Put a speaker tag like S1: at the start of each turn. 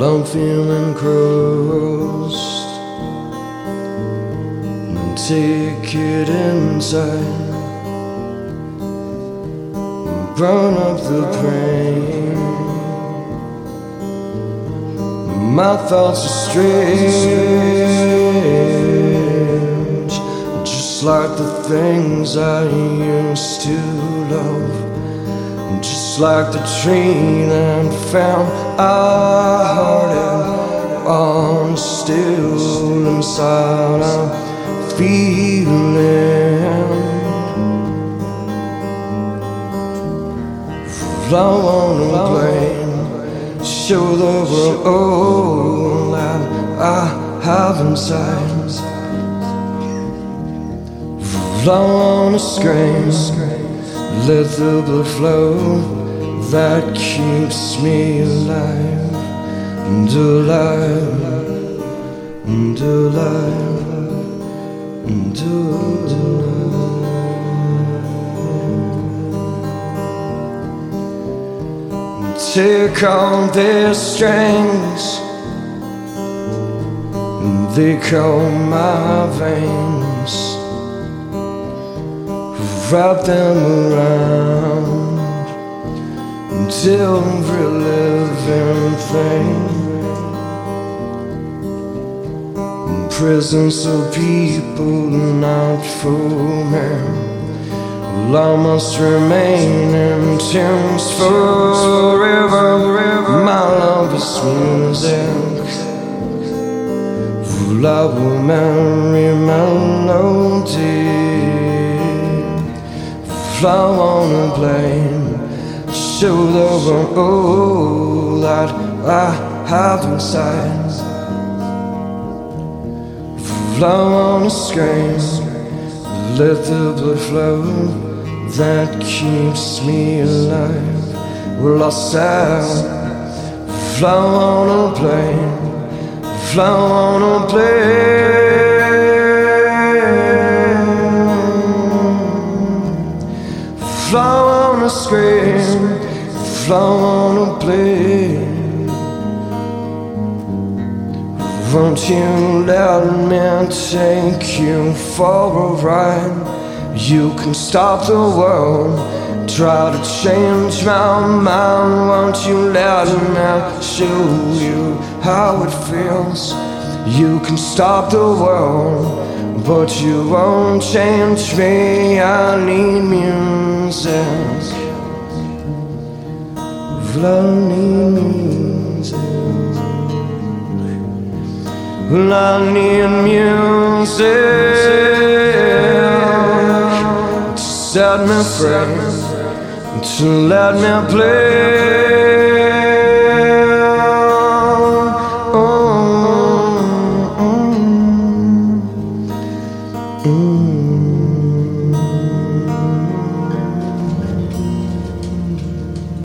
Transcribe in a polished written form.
S1: I'm feeling crossed, and take it inside, burn up the pain. My thoughts are strange, just like the things I used to love, just like the tree that found our heart on still inside. I'm feeling I wanna blame, show the world all that I have inside. I wanna scream, let the blood flow that keeps me alive, and alive, and alive, and alive. Take all their strings, and they call my veins, wrap them around until every living thing. Prisons of people not for me, well, I must remain in chains forever. My love is music, well, I will marry melody. I wanna blame, show the world all that I have inside. I wanna scream, let the blood flow that keeps me alive. Well, I said, I wanna blame, I wanna blame, I wanna scream, I wanna blame. Won't you let me take you for a ride? You can stop the world, try to change my mind. Won't you let me show you how it feels? You can stop the world, but you won't change me. I need music, I need music, I need music to set me free, to let me play.